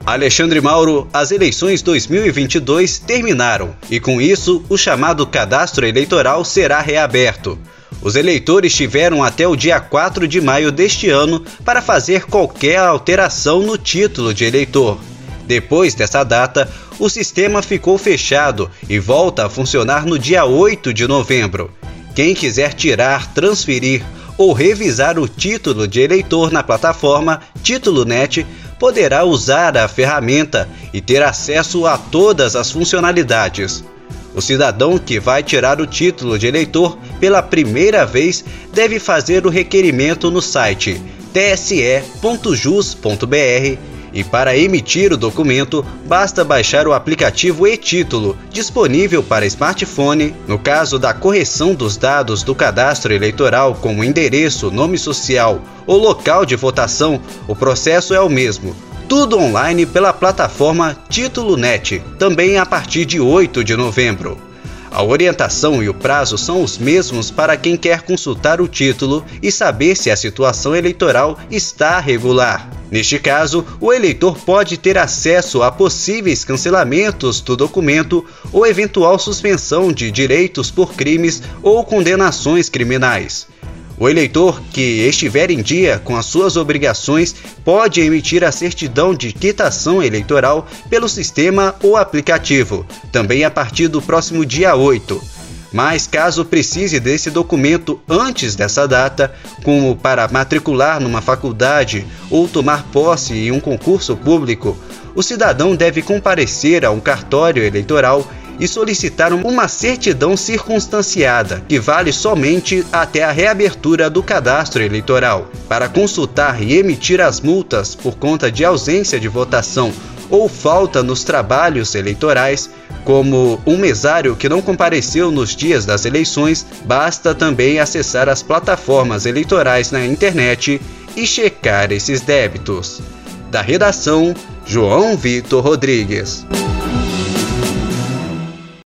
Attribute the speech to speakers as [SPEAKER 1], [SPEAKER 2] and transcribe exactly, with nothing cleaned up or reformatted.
[SPEAKER 1] Alexandre Mauro, as eleições dois mil e vinte e dois terminaram e, com isso, o chamado cadastro eleitoral será reaberto. Os eleitores tiveram até o dia quatro de maio deste ano para fazer qualquer alteração no título de eleitor. Depois dessa data, o sistema ficou fechado e volta a funcionar no dia oito de novembro. Quem quiser tirar, transferir ou revisar o título de eleitor na plataforma Título Net poderá usar a ferramenta e ter acesso a todas as funcionalidades. O cidadão que vai tirar o título de eleitor pela primeira vez deve fazer o requerimento no site t s e ponto jus ponto b r e, para emitir o documento, basta baixar o aplicativo e-Título, disponível para smartphone. No caso da correção dos dados do cadastro eleitoral, como endereço, nome social ou local de votação, o processo é o mesmo. Tudo online pela plataforma Título Net, também a partir de oito de novembro. A orientação e o prazo são os mesmos para quem quer consultar o título e saber se a situação eleitoral está regular. Neste caso, o eleitor pode ter acesso a possíveis cancelamentos do documento ou eventual suspensão de direitos por crimes ou condenações criminais. O eleitor que estiver em dia com as suas obrigações pode emitir a certidão de quitação eleitoral pelo sistema ou aplicativo, também a partir do próximo dia oito. Mas caso precise desse documento antes dessa data, como para matricular numa faculdade ou tomar posse em um concurso público, o cidadão deve comparecer a um cartório eleitoral e solicitar uma certidão circunstanciada, que vale somente até a reabertura do cadastro eleitoral. Para consultar e emitir as multas por conta de ausência de votação ou falta nos trabalhos eleitorais, como um mesário que não compareceu nos dias das eleições, basta também acessar as plataformas eleitorais na internet e checar esses débitos. Da redação, João Vitor Rodrigues.